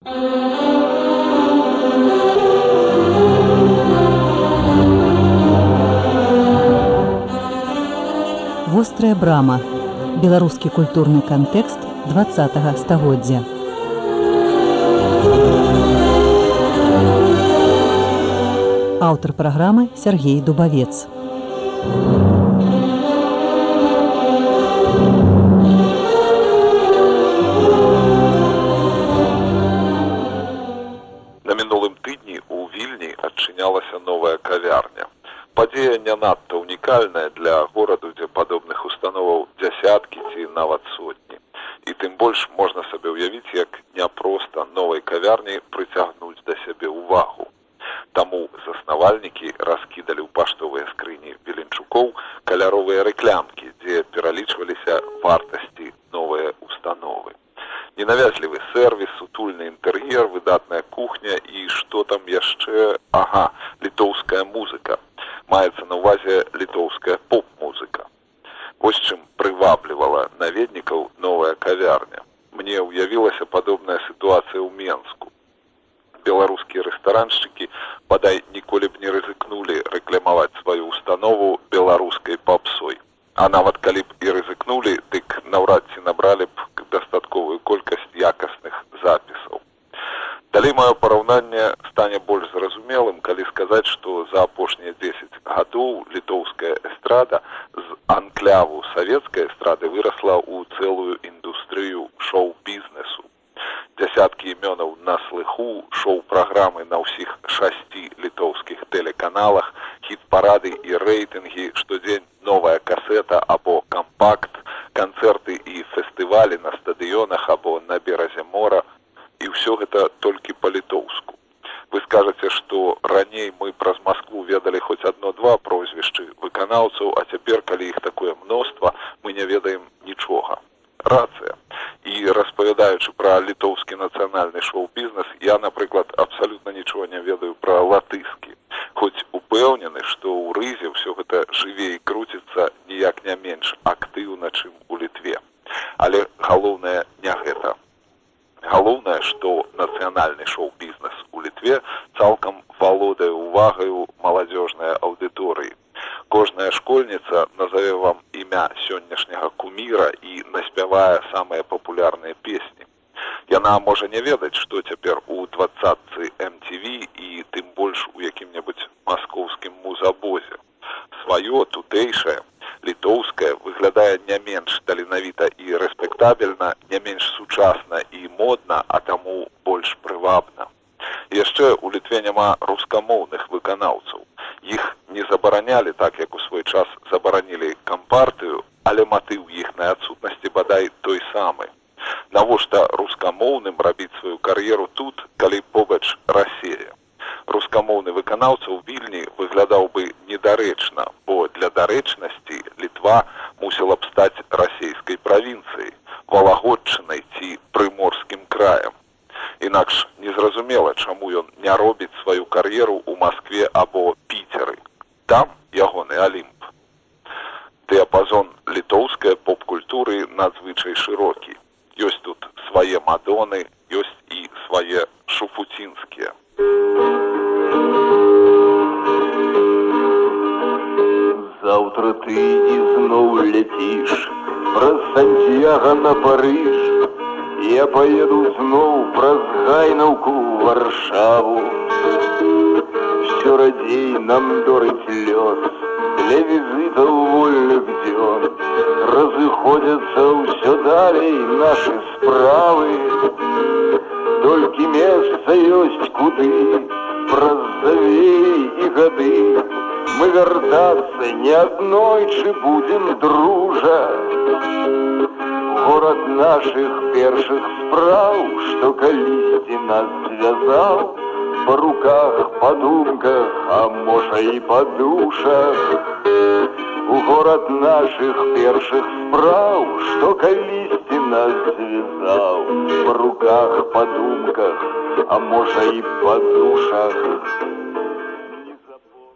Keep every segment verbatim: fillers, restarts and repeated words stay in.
Вострая брама. Беларускі культурны кантэкст дваццатага стагоддзя. Аўтар праграмы Сергей Дубавец. На мінулым тыдні ў Вільні адчынялася новая кавярня. Падзея не надта унікальная для гораду, дзе падобных установаў дзясяткі ці нават сотні. І тым больш можна сабе ўявіць, як няпроста новай кавярні прыцягнуць да сябе ўвагу. Таму заснавальнікі раскідалі ў паштовыя скрыні Веленчукоў каляровыя рэклямкі, дзе пералічваліся вартасці новыя установы. Ненавязлівы сервіс, сутульны інтэр'ер, выдатная кухня і што там яшчэ? Ага, літоўская музыка. Маецца на ўвазе літоўская поп-музыка. Вось чым прываблівала наведнікаў новая кавярня. Мне ўявілася падобная сітуацыя ў Менску. Беларускія рэстараншчыкі бадай ніколі б не рызыкнулі рэкламаваць сваю установу беларускай папсой. А нават калі б і рызыкнулі, дык наўрад ці набралі б дастатковую колькасць якасных запісаў. Далей маё параўнанне стане больш зразумелым, калі сказаць, што за апошнія дзесяць гадоў літоўская эстрада з анкляву савецкай эстрады вырасла ў цэлую індустрыю шоу-бізнесу. Дзясяткі імёнаў на слыху, шоу-праграмы на ўсіх шасці літоўскіх тэлеканалах, хіт-парады і рэйтынгі, штодзень новая касета або кампакт, канцэрты і фестывалі на стадыёнах або на беразе мора. І ўсё гэта толькі па-літоўску. Вы скажаце, што раней мы праз Маскву ведалі хоць адно-два прозвішчы выканаўцаў, а цяпер, калі іх такое мноства, мы не ведаем нічога. Рацыя. І распавядаючы пра літоўскі нацыянальны шоу-бізнес, я, напрыклад, абсалютна нічога не ведаю пра латышскі. Хоць упэўнены, што ў рызе ўсё гэта жыве і круціцца ніяк не менш актыўна, чым у Літве. Але галоўнае не гэта. Галоўнае, што нацыянальны шоу-бізнес у Літве цалкам валодае ўвагаю маладзёжнай аўдыторыі. Кожная школьніца назаве вам імя сённяшняга куміра і наспявае самыя папулярныя песні. Яна можа не ведаць, што цяпер у дваццатцы эм ці ві і тым больш у якім-небудзь маскоўскім музабозе. Сваё, тутэйшае, літоўскае выглядае не менш таленавіта і рэспектабельна, не менш сучасна і модна, а таму больш прывабна. Яшчэ у Літве няма рускамоўных выканаўцаў. Іх не забаранялі так, як у свой час забаранілі кампартыю, але матыў іхнай адсутнасці бадай той самы. Навошта рускамоўным рабіць сваю кар'еру тут, калі побач Расія? Рускамоўны выканаўца ў Вільні выглядаў бы недарэчна, бо для дарэчнасці Літва мусіла б стаць расійскай правінцыяй, Валагодчынай ці Прыморскім краем. Інакш незразумела, чаму ён не робіць сваю кар'еру ў Маскве або Піцеры. Там ягоны Алімп. Дыяпазон літоўскай поп-культуры надзвычай шырокі. Ёсць тут свае мадоны, ёсць і свае шуфуцінскія. Завтра ты ізноў ляціш праз Сантьяга на Парыж. Я поеду зноў праз Гайнаўку ў Варшаву. Всё радзей нам дорыць лёс для візітаў вольных дзён. Разыходзяцца ўсё далей нашы справы. Толькі месца ёсць куды праз завеі і гады. Мы вяртацца не аднойчы будзем, дружа. Горад нашых першых спраў, што калісьці нас звязаў, па руках, па думках, а можа і па душах. У горад нашых першых спраў, што калісьці нас звязаў, па руках, па думках, а можа і па душах.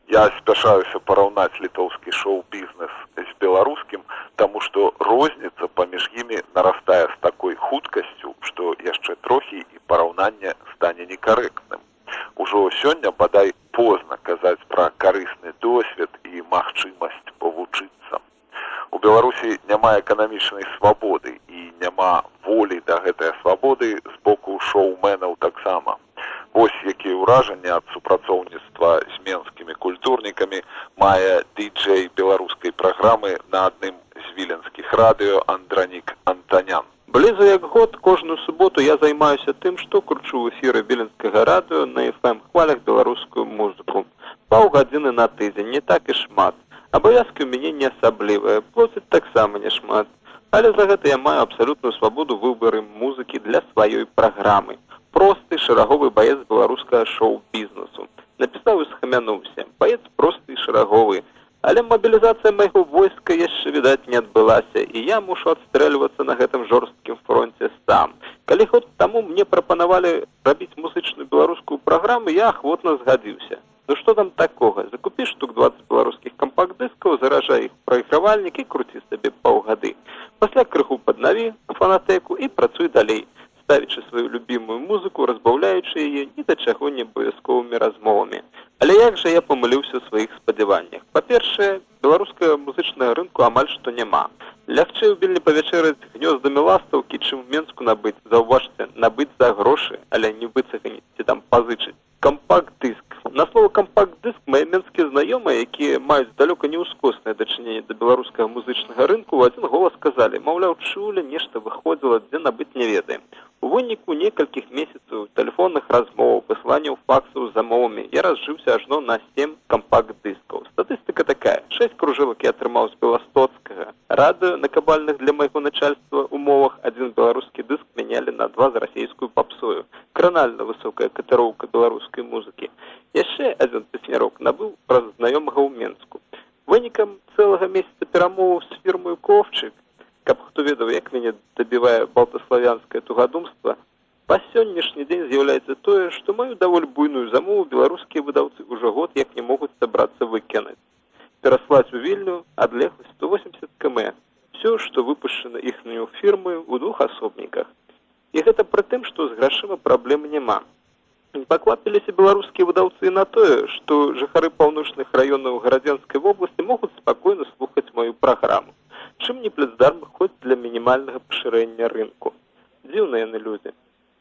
Я спяшаюся параўнаць літоўскі шоу-бізнес з беларускім, таму што розніца паміж імі нарастае з такой хуткасцю, што яшчэ трохі і параўнанне стане некарэктным. Ужо сёння бадай позна казаць пра карысны досвед і магчымасць павучыцца. У Беларусі няма эканамічнай свабоды і няма волі да гэтай свабоды з боку шоуменаў таксама. Вось якія ўражанні ад супрацоўніцтва з менскімі культурнікамі мае ді-джэй беларускай праграмы на адным з віленскіх радыё Андранік Антанян. Блізу як год кожную суботу я займаюся тым, што кручу ў эфіры віленскага радыё на эф эм хвалях беларускую музыку. Паўгадзіны на тыдзень, не так і шмат. Абавязкі ў мяне не асаблівыя, плоціць таксама не шмат. Але за гэта я маю абсалютную свабоду выбары музыкі для сваёй праграмы. Просты шараговы баец беларускага шоу-бізнесу. Напісаў і схамянуўся. Баец просты і шараговы. Але мабілізацыя майго войска яшчэ, відаць, не адбылася, і я мушу адстрэльвацца на гэтым жорсткім фронце сам. Калі год таму мне прапанавалі рабіць музычную беларускую праграму, я ахвотна згадзіўся. Ну што там такога? Закупі штук дваццаць беларускіх кампакт-дыскаў, заражай іх прайгравальнік і круці сабе паўгады. Пасля крыху паднаві фанатэку і працуй далей, ставячы сваю любімую музыку, разбаўляючы яе ні да чаго не абавязковымі размовамі. Але як жа я памыліўся ў сваіх спадзяваннях? Па-першае, беларускага музычнага рынку амаль што няма. Лягчэй у Вільні павячэраць гнёздамі ластаўкі, чым у Менску набыць. Заўважце, набыць за грошы, але не выцаганіць ці там пазычыць. Кампакт-дыск. На слово кампакт-дыск мае менскія знаёмыя, якія маюць далёка не ўскоснае дачыненне да беларускага музычнага рынку, у адзін голас сказалі, маўляў, чулі, нешта выходзіла, дзе набыць не ведаем. У выніку некалькіх месяцаў тэлефонных размоваў, пасланняў факсаў з замовамі я разжыўся ажно на сем кампакт-дыскаў. Статыстыка такая. шэсць кружэлак я атрымаў з беластоцкага радыё на кабальных для майго начальства умовах. Адзін беларускі дыск мянялі на два за расійскую папсою. Кранальна высокая катароўка беларускай музыкі. Яшчэ адзін песнярок набыў праз знаёмага ў Менску. Вынікам цэлага месяца перамоваў з фірмою «Ковчык», каб хто ведаў, як мяне дабівае балтаславянскае тугадумства, па сённяшні дзень з'яўляецца тое, што маю даволі буйную замову беларускія выдаўцы ўжо год як не могуць сабрацца выкінаць. Пераслаць у Вільню адлегласць сто восемьдесят кіламетраў. Все, што выпушчана іхнюю фірмаю ў двух асобніках. І гэта пры тым, што з грашыма праблем няма. Не паквапіліся беларускія выдаўцы на тое, што жыхары паўночных раёнаў Гарадзенскай вобласці могуць спакойна слухаць маю праграму. Чым не плацдарм хоць для мінімальнага пашырэння рынку. Дзіўныя яны людзі.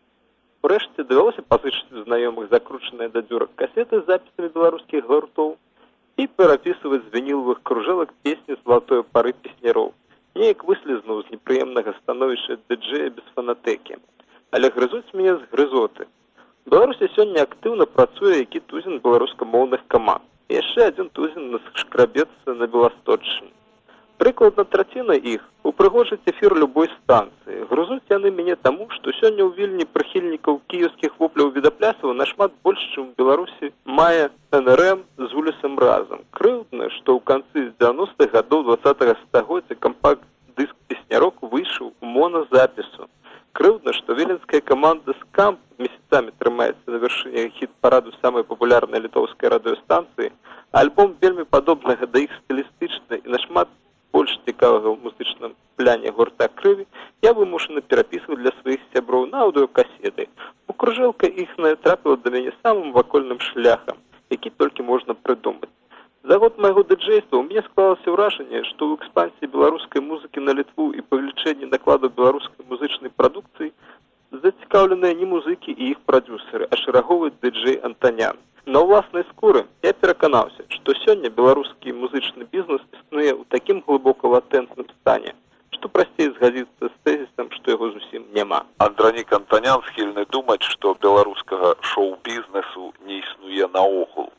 Урэшце давялося пазычыць у знаёмых закручаныя да дзюрак касеты з запісамі беларускіх гуртоў і перапісваць з вінілавых кружэлак песні златой пары песняроў. Неяк выслізнуў з непрыемнага становішча ді-джэя без фанатэкі. Але грызуць мяне з грызоты. У Беларусі сёння актыўна працуе які тузін беларускамоўных каманд. І яшчэ адзін тузін скрабецца на Беласточчыне. Прыкладна траціна іх упрыгожыць эфір любой станцыі. Грузуць яны мяне таму, што сёння ў Вільні прыхільнікаў кіеўскіх вопляў відаплясаў нашмат больш, чым у Беларусі мае эн эр эм з улісам разам. Крыўдна, што ў канцы дзевяностых гадоў двадцатага стагоддзя кампакт-дыск песнярок выйшаў у моназапісу. Крыўдна, што віленская каманда «Скамп» месяцамі трымаецца на вяршыні хіт-параду самай папулярнай літоўскай радыёстанцыі, а альбом вельмі падобнага да іх стылістычна і нашмат больш цікавага ў музычным пляне гурта «Крыві» я вымушаны перапісваць для сваіх сяброў на аўдыёкасеты. У кружэлка іхная трапіла да мяне самым вакольным шляхам, які толькі можна прыдумаць. За год майго ді-джэйства ў мяне склалася ўражанне, што ў экспансіі беларускай музыкі на Літву і павелічэнні накладу беларускай музычнай прадукцыі зацікаўленыя не музыкі і іх прадюсеры, а шараговы ді-джэй Антанян. На ўласнай скуры я пераканаўся, што сёння беларускі музычны бізнес існуе ў такім глыбока латэнтным стане, што прасцей згадзіцца з тэзісам, што яго зусім няма. Андранік Антанян схільны думаць, што беларускага шоу-бізнесу не існуе наогул.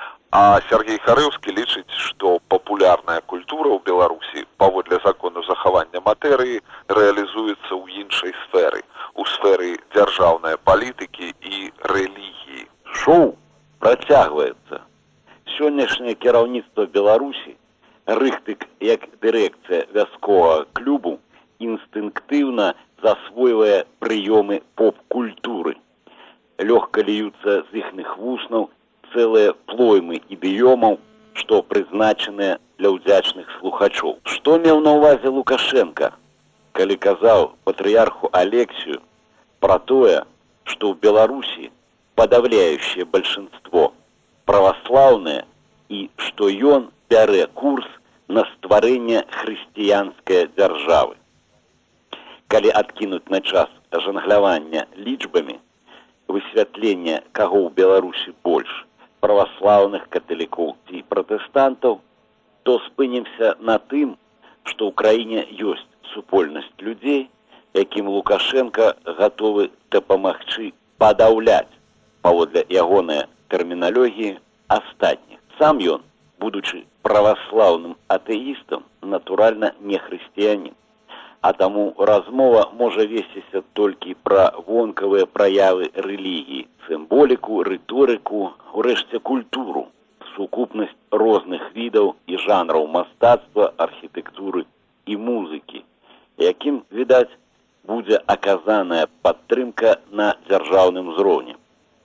А Сергей Харэўскі лічыць, што папулярная культура ў Беларусі паводле закону захавання матэрыі рэалізуецца ў іншай сферы, у сферы дзяржаўнай палітыкі і рэлігіі. Шоу працягваецца. Сённяшняе кіраўніцтва Беларусі, рыхтык як дырэкцыя вясковага клубу, інстынктыўна засвойвае прыёмы поп-культуры. Лёгка ліюцца з іхных вуснаў цэлыя плоймы ідыёмаў, што прызначаныя для ўдзячных слухачоў. Што меў на ўвазе Лукашенка, калі казаў патрыярху Алексію пра тое, што ў Беларусі падаўляючае бальшынство праваслаўнае і што ён бярэ курс на стварэнне хрысціянскай дзяржавы. Калі адкінуць на час жанглявання лічбамі, высвятлення, каго ў Беларусі больш, праваслаўных, каталікоў ці пратэстантаў, то спынімся на тым, што ў краіне ёсць супольнасць людзей, якім Лукашенка гатовы дапамагчы падаўляць, паводле ягонай тэрміналогіі, астатніх. Сам ён, будучы праваслаўным атэістам, натуральна не хрысціянін. А таму размова можа весціся толькі пра вонкавыя праявы рэлігіі, сімволіку, рыторыку, урэшце культуру, сукупнасць розных відаў і жанраў мастацтва, архітэктуры і музыкі, якім, відаць, будзе аказаная падтрымка на дзяржаўным узроўні.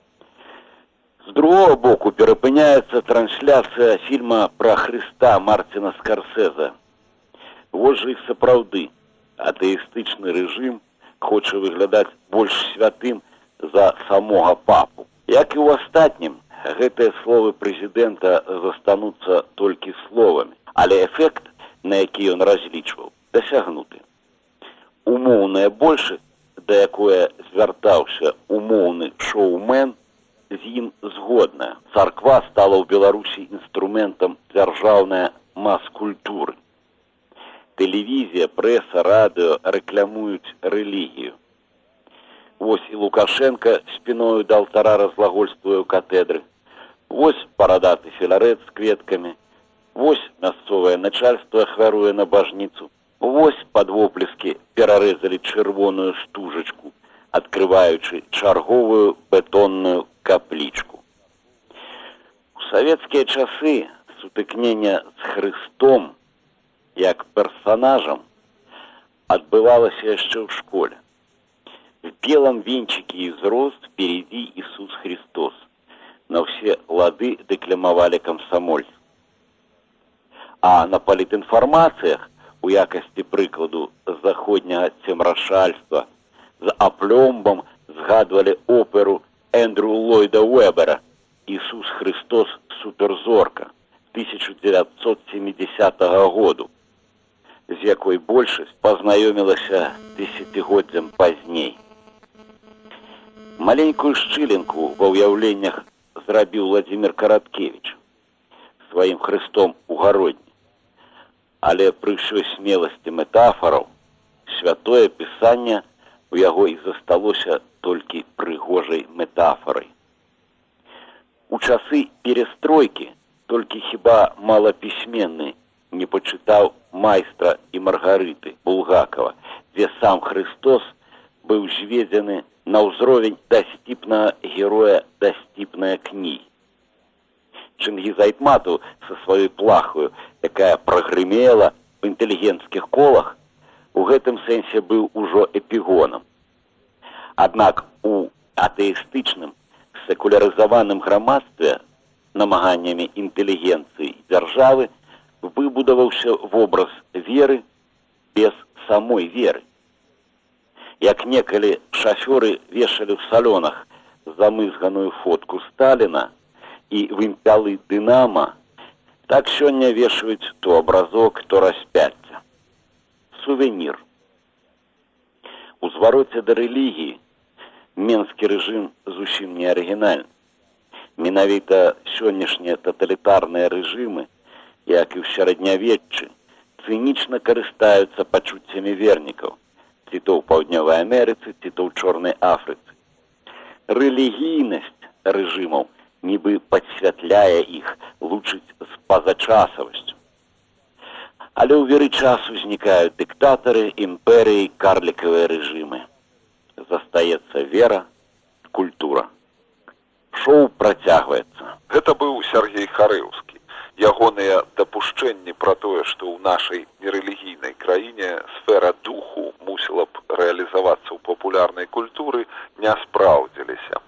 З другого боку перапыняецца трансляцыя фільма пра Хрыста Мартина Скарсезе. Вось жа і сапраўды атэістычны рэжым хоча выглядаць больш святым за самога папу. Як і ў астатнім, гэтыя словы прэзідэнта застануцца толькі словамі, але эфект, на які ён разлічваў, дасягнуты. Умоўная большасць, да якое звяртаўся умоўны шоумен, з ім згодная. Царква стала ў Беларусі інструментам дзяржаўнай мас-культуры. Тэлевізія, прэса, радыё рэкламуюць рэлігію. Вось і Лукашенка спіною да алтара разглагольствуе ў катедры. Вось парадаты філарэт з кветкамі. Вось мясцовае начальство ахвяруе на бажніцу. Вось пад воплескі перарэзалі чырвоную стужачку, адкрываючы чарговую бетонную каплічку. У савецкія часы сутыкнення з Хрыстом як персонажам адбывалася яшчэ ў школе. В белом венчике из роз впереди Иисус Христос. На все лады декламовали комсомольцы. А на політінфармаціях у якості прикладу заходнього цемрашальства з апломбом згадували оперу Ендрю Ллойда Уебера «Ісус Христос Суперзорка» тысяча девятьсот семидесятого году, з якой большасць пазнаёмілася десятигоддзям пазней. Маленькую шчылінку ва ўяўленнях зрабіў Владзімір Караткевіч сваім Хрыстом у гародні. Але пры ўсёй смеласці метафораў святое пісанне у яго і засталося толькі прыгожай метафорай. У часы перестройкі толькі хіба малапісьменны не пачытаў «Майстра і Маргарыты» Булгакова, дзе сам Христос быў зведзены на ўзровень дасціпнага героя дасціпнай кнігі. Чингіз Айтматов со сваёй плахою, якая прагрымела ў інтэлігенцкіх колах, у гэтым сэнсе быў ужо эпігонам. Аднак у атэістычным, секулярызаваным грамадстве намаганнямі інтэлігенцыі дзяржавы выбудаваўся вобраз веры без самой веры. Як некалі шафёры вешалі ў салонах замызганую фотку Сталіна і вымпялы дынама, так сёння вешаюць то абразок, то распяцця. Сувенір. У звароце да рэлігіі менскі рэжым зусім не арыгінальны. Менавіта сённяшнія таталітарныя рэжымы, як і ў сярэднявеччы, цынічна карыстаюцца пачуццямі вернікаў, ці то ў Паўднёвай Амерыцы, ці то ў Чорнай Афрыцы. Рэлігійнасць рэжымаў нібы падсвятляе іх, лучыць з пазачасавасцю. Але ў веры часу знікаюць дыктатары, імперыі, карлікавыя рэжымы. Застаецца вера, культура. Шоу працягваецца. Гэта быў Сергей Харэўскі. Ягоныя дапушчэнні пра тое, што ў нашай нерэлігійнай краіне сфера духу мусіла б рэалізавацца ў папулярнай культуры, не спраўдзіліся. У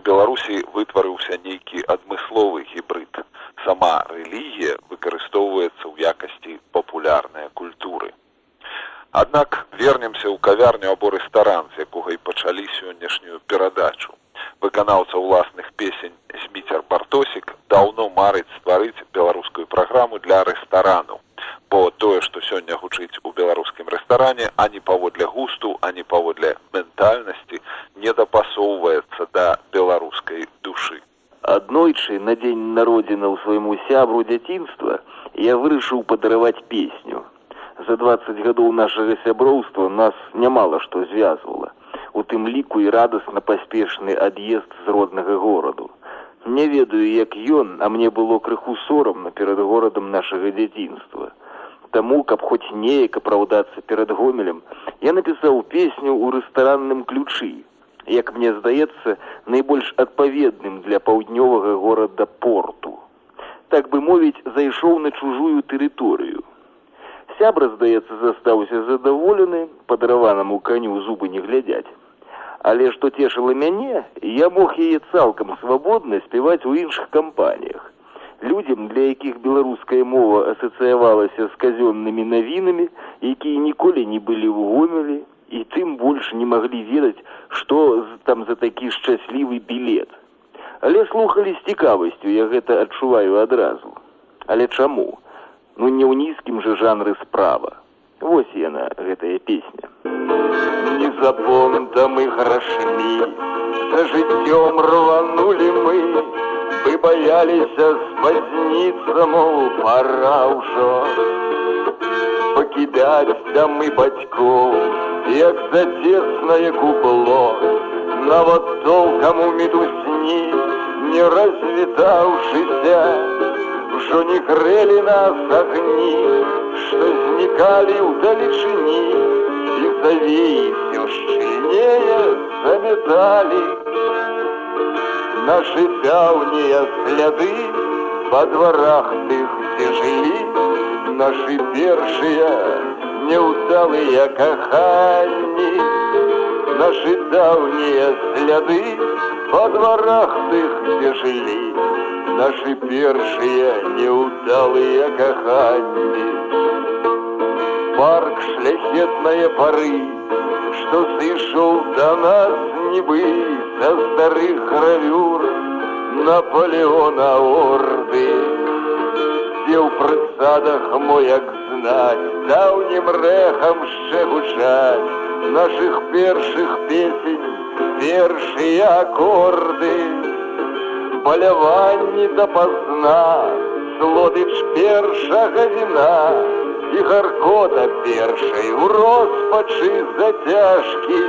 Беларусі вытварыўся нейкі адмысловы гібрид. Сама рэлігія выкарыстоўваецца ў якасці папулярнай культуры. Аднак вернемся ў кавярню або рэстаран, з якога і пачалі сённяшнюю перадачу. Выканаўца ўласных песень Зміцер Бартосік даўно марыць стварыць беларускую праграму для рэстарану, бо тое, што сёння гучыць у беларускім рэстаране, ані паводле густу, ані паводле ментальнасці не дапасоўваецца да беларускай душы. Аднойчы на дзень народзінаў свайму сябру дзяцінства я вырашыў падараваць песню. За дваццаць гадоў нашага сяброўства нас нямала што звязвала. У тым ліку і радасна паспешны ад'езд з роднага гораду. Не ведаю, як ён, а мне было крыху сорамна перад горадам нашага дзяцінства. Таму, каб хоць неяк апраўдацца перад Гомелем, я напісаў песню ў рэстаранным ключы, як мне здаецца, найбольш адпаведным для паўднёвага горада порту. Так бы мовіць, зайшоў на чужую тэрыторыю. Сябра, здаецца, застаўся задаволены, падараванаму каню зубы не глядяць. Але што цешыла мяне, я мог яе цалкам свабодна спяваць у іншых кампаніях. Людзям, для якіх беларуская мова асацыявалася з казённымі навінамі, якія ніколі не былі ў Гомелі, і тым больш не маглі ведаць, што там за такі шчаслівы білет. Але слухалі з цікавасцю, я гэта адчуваю адразу. Але чаму? Ну не ў нізкім жа жанры справа. Вось яна, гэтая песня. Не за понтам і грашмі, за жыццём рванулі мы, бы баяліся спазніцца, мол, пара ўжо пакідаць дамы бацькоў, як зацеснае кубло, нават толкам у мітусні, не развітаўшыся, ўжо не грэлі нас агні, што знікалі ўдалечыні, і завеі ўсё шчыльнее заметалі. Нашы даўнія сляды па дварах тых, дзе жылі, нашы першыя неўдалыя каханні. Нашы даўнія сляды па дварах тых, дзе жылі, нашы першыя неўдалыя каханні. Парк шляхетнае пары, што сышоў да нас нібы са старых гравюр Наполеона орды, дзе ў прысадах мо як знаць даўнім рэхам шчэ гучаць нашых першых песень першыя акорды. Паляванні дапазна, злодыч першага віна і гаркота першай у роспачы зацяжкі.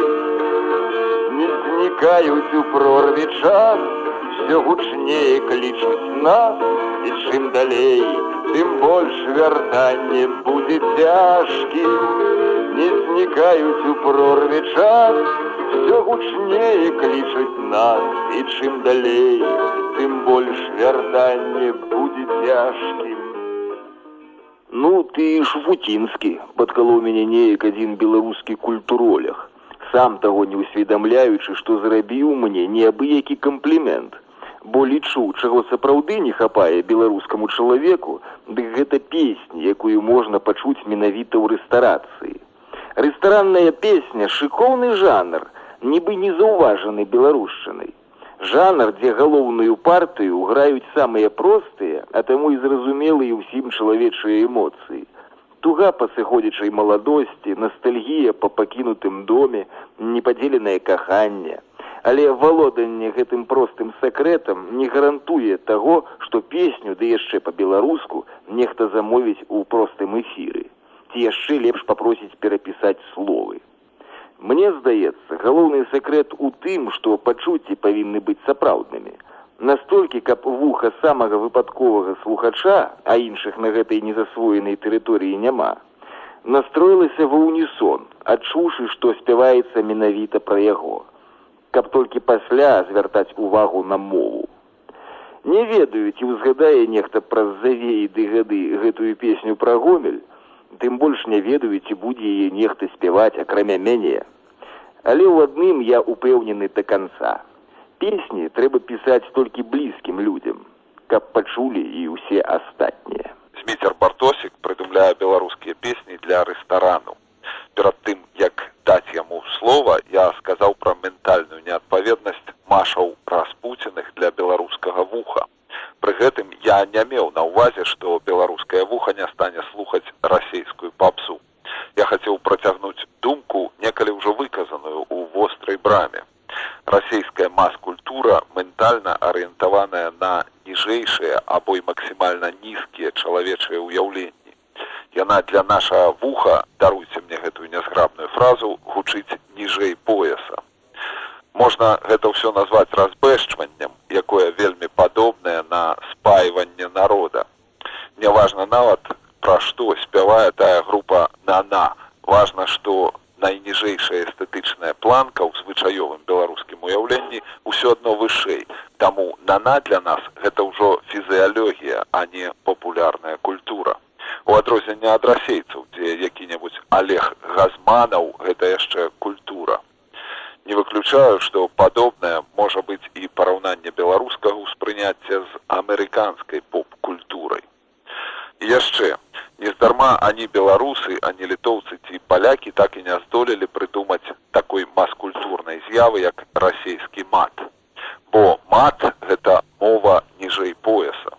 Не знікаюць у прорве час, все гучнее клічуць нас, і чым далей, тым больш вяртанне будзе цяжкі. Не знікаюць у прорве час, все гучнее клічуць нас, і чым далей, тым больш вяртанне будзе цяжкім. Ну, ты шуфутінскі, падкалоў мяне неяк адзін беларускі культуролях, сам таго не усведамляючы, што зрабіў мне неабыякі камплімент, бо лічу, чаго сапраўды не хапае беларускаму чалавеку, дык гэта песня, якую можна пачуць менавіта ў рэстарацыі. Рэстаранная песня – шыкоўны жанр, нібы не заўважаны беларушчынай. Жанр, дзе галоўную партыю граюць самыя простыя, а таму і зразумелыя ўсім чалавечыя эмоцыі. Туга па сыходзячай маладосці, ностальгія па пакінутым доме, непадзеленае каханне. Але валоданне гэтым простым сакрэтам не гарантуе таго, што песню, ды яшчэ па-беларуску, нехта замовіць у простым эфіры. Ці яшчэ лепш папросіць перапісаць словы. Мне здаецца, галоўны сакрэт у тым, што пачуцці павінны быць сапраўднымі. Настолькі, каб вуха самага выпадковага слухача, а іншых на гэтай незасвоенай тэрыторыі няма, настроілася ва ўнісон, адчуўшы, што спяваецца менавіта пра яго. Каб толькі пасля звяртаць увагу на мову. Не ведаю, ці ўзгадае нехта праз завеі ды гады гэтую песню пра Гомель, тым больш не ведаю, ці будзе яе нехта спяваць, акрамя мяне. Але ў адным я упэўнены да канца. Песні трэба пісаць толькі блізкім людзям, каб пачулі і ўсе астатнія. Зміцер Бартосік прыдумляе беларускія песні для рэстарану. Перад тым, як даць яму слова, я сказаў пра ментальную неадпаведнасць машаў распуценых для беларускага вуха. Пры гэтым я не меў на ўвазе, што беларускае вуха не стане слухаць расейскую папсу. Я хацеў працягнуць думку, некалі ўжо выказаную ў вострай браме. Расейская мас-культура ментальна арыентаваная на ніжэйшыя або і максімальна нізкія чалавечыя ўяўленні. Яна для нашага вуха, даруйце мне гэтую нязграбную фразу, гучыць ніжэй пояса. Можна гэта ўсё назваць разбэшчваннем, якое вельмі падобнае на спайванне народа. Няважна нават, пра што спявае тая група «На-на». Важна, што найніжэйшая эстэтычная планка ў звычаёвым беларускім уяўленні ўсё адно вышэй. Таму «На-на» для нас гэта ўжо фізіялогія, а не папулярная культура. У адрозненне ад расейцаў, дзе які-небудзь Олег Газманаў – гэта яшчэ культура. Не выключаю, што падобнае можа быць і параўнанне беларускага ўспрыняцця з амерыканскай поп-культурай. І яшчэ, нездарма ані беларусы, ані літоўцы ці палякі так і не здолелі прыдумаць такой мас-культурнай з'явы, як расейскі мат. Бо мат – гэта мова ніжэй пояса.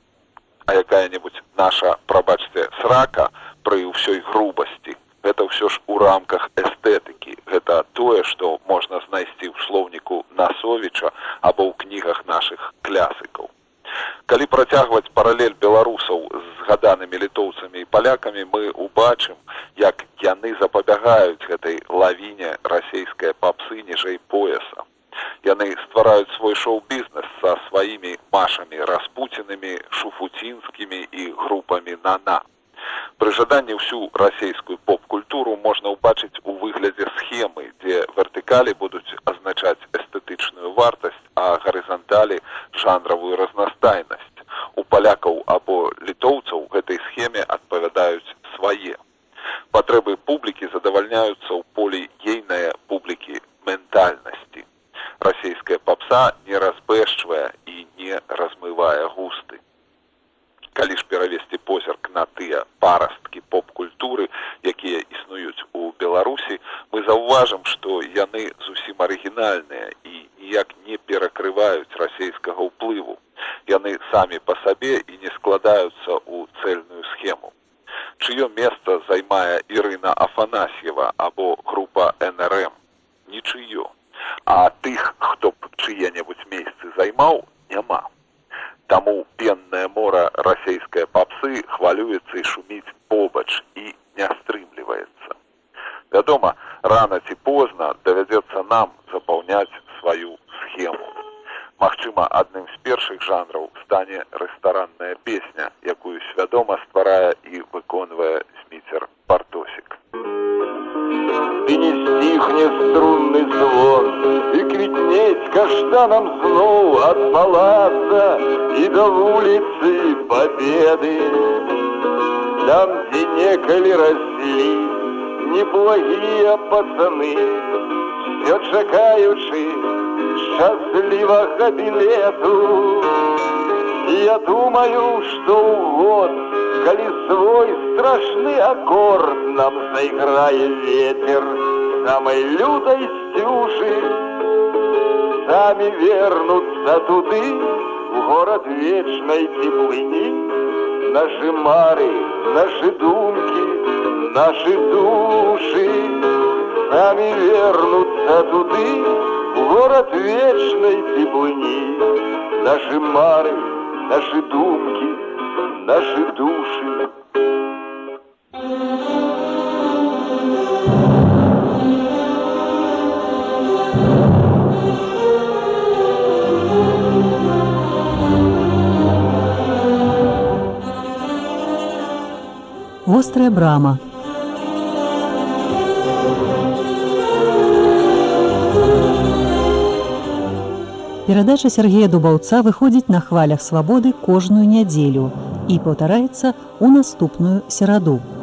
А якая-небудзь наша, прабачце, срака пры ўсёй грубасці – гэта ўсё ж у рамках эстэтыкі. Гэта тое, што можна знайсці ў слоўніку Насовіча або ў кнігах нашых клясыкаў. Калі працягваць паралель беларусаў з згаданымі літоўцамі і палякамі, мы ўбачым, як яны запабягаюць гэтай лавіне расейскай папсы ніжэй пояса. Яны ствараюць свой шоу-бізнес са сваімі машамі распуцінымі, шуфуцінскімі і групамі «На-на». Пры жаданні ўсю расейскую поп-культуру можна ўбачыць у выглядзе схемы, дзе вертыкалі будуць азначаць эстэтычную вартасць, а гарызанталі – жанравую разнастайнасць. У палякаў або літоўцаў гэтай схеме адпавядаюць свае. Патрэбы публікі задавальняюцца ў полі ейнае публікі ментальнасці. Расейская папса не разбэшчвае і не размывае густы. Калі ж перавесці позірк на тыя парасткі поп-культуры, якія існуюць у Беларусі, мы заўважым, што яны зусім арыгінальныя і ніяк не перакрываюць расейскага ўплыву. Яны самі па сабе і не складаюцца ў цэльную схему. Чыё месца займае Ірына Афанасьева або група эн эр эм? Нічыё. А тых, хто б чые-небудзь месцы займаў, няма. Таму пеннае мора расейскай папсы хвалюецца і шуміць побач і не стрымліваецца. Вядома, рана ці позна давядзецца нам запаўняць сваю схему. Магчыма, адным з першых жанраў стане рэстаранная песня, якую свядома стварае і выконвае Зміцер Бартосік. И не стихнет струнный звон, и квітнець каштанам зноў ад палаца и до улицы Победы. Там, где некалі росли неблагие пацаны, все чакаючы счастливого билету. И я думаю, что вот, коли свой страшный аккорд нам заиграет ветер самой лютой стюжи, сами вернутся туды, в город вечной теплыни, наши мары, наши думки, наши души, сами вернутся туды, в город вечной теплыни, наши мары, наши думки, наши души. Вострая брама. Перадача Сергея Дубаўца выходзіць на хвалях свабоды кожную нядзелю і паўтараецца ў наступную сераду.